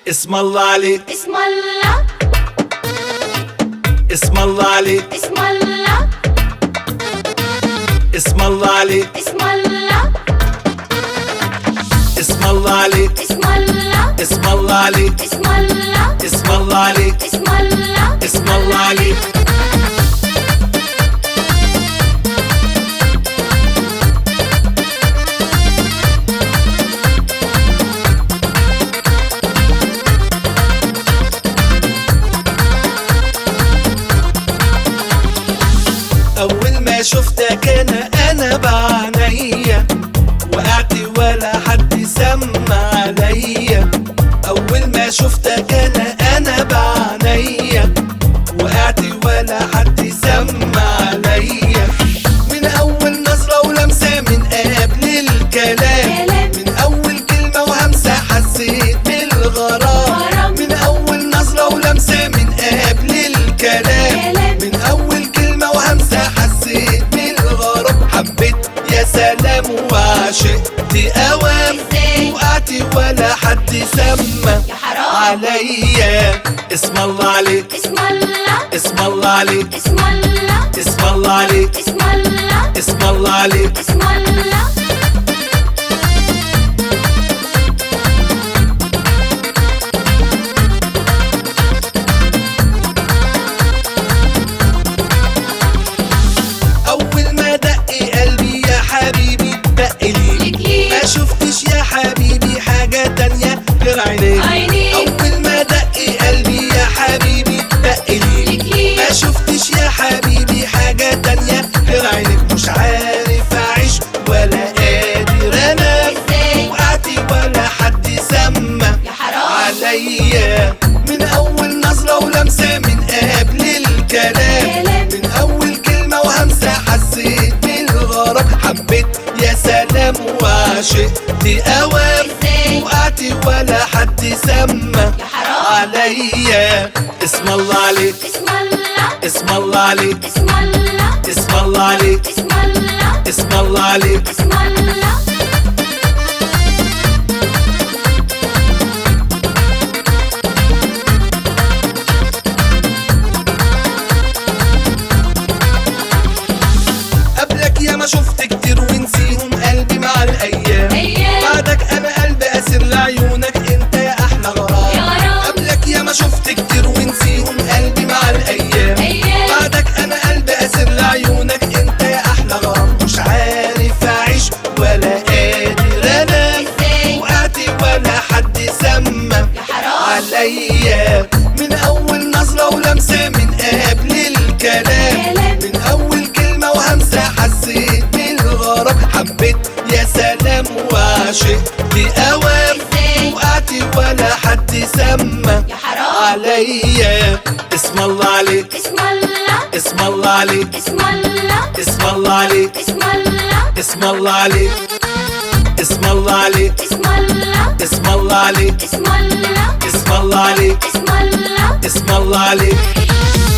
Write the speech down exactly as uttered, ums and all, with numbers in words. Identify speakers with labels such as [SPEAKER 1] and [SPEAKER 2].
[SPEAKER 1] اسم الله عليك،
[SPEAKER 2] اسم الله،
[SPEAKER 1] اسم الله عليك،
[SPEAKER 2] اسم الله،
[SPEAKER 1] اسم الله عليك،
[SPEAKER 2] اسم الله،
[SPEAKER 1] اسم الله عليك،
[SPEAKER 2] اسم الله،
[SPEAKER 1] اسم الله عليك،
[SPEAKER 2] اسم الله،
[SPEAKER 1] اسم الله عليك،
[SPEAKER 2] اسم الله،
[SPEAKER 1] اسم الله عليك. أول ما شفتك أنا أنا بعينيا وقعت ولا حد سمع عليا. أول ما شفتك أنا أنا بعينيا وقعت ولا حد سمع عليا. من أول نظرة ولمسة من قبل الكلام، من أول كلمة وهمسة حسيت بالغرام. من أول نظرة ولمسة من قبل الكلام، من أول كلمة وهمسة حسيت بالغرام. حبيت يا سلام وعشقت أوام، وقعت ولا حد سمع عليا. اسم الله عليك،
[SPEAKER 2] اسم الله،
[SPEAKER 1] اسم الله عليك،
[SPEAKER 2] اسم الله،
[SPEAKER 1] اسم الله عليك،
[SPEAKER 2] اسم الله،
[SPEAKER 1] اسم الله عليك.
[SPEAKER 2] اسم الله.
[SPEAKER 1] أول ما دق قلبي يا حبيبي دق لي، ما شفتش يا حبيبي حاجة تانية غير عينيك. أول ما دق قلبي يا حبيبي دق لي، ما شفتش يا حبيبي حاجة تانية غير عينيك. مش عارف أعيش ولا قادر أنام، وقعت ولا حد سمع عليا. من أول نظرة ولمسة من قبل الكلام، من أول كلمة وهمسة حسيت بالغرام. حبيت يا سلام وعشقت أوام، وقعت ولا حد سمع عليا. اسم الله عليك،
[SPEAKER 2] اسم الله،
[SPEAKER 1] اسم الله عليك،
[SPEAKER 2] اسم الله،
[SPEAKER 1] اسم الله عليك،
[SPEAKER 2] اسم الله،
[SPEAKER 1] اسم الله عليك.
[SPEAKER 2] اسم الله.
[SPEAKER 1] قبلك يا ما شفت كتير ونسيهم قلبي مع الأيام. بعدك أنا قلبي أسر لعيونك، أنت يا أحلى غرام. قبلك يا ما شفت كتير ونسيهم قلبي مع الأيام. بعدك أنا قلبي أسر لعيونك، أنت يا أحلى غرام. مش عارف أعيش ولا قادر أنام، وقعت ولا حد سمع عليا. من أول نظرة ولمسة من قبل الكلام، من أول كلمة وهمسة حسيت بالغرام. حبيت يا سلام وعشقت أوام، وقعت ولا حد سمع عليا. اسم الله عليك،
[SPEAKER 2] اسم الله،
[SPEAKER 1] اسم الله عليك،
[SPEAKER 2] اسم الله،
[SPEAKER 1] اسم الله عليك،
[SPEAKER 2] اسم الله،
[SPEAKER 1] اسم الله عليك، اسم الله عليك،
[SPEAKER 2] اسم الله،
[SPEAKER 1] اسم الله عليك،
[SPEAKER 2] اسم الله،
[SPEAKER 1] اسم الله عليك،
[SPEAKER 2] اسم الله.
[SPEAKER 1] اسم الله عليك.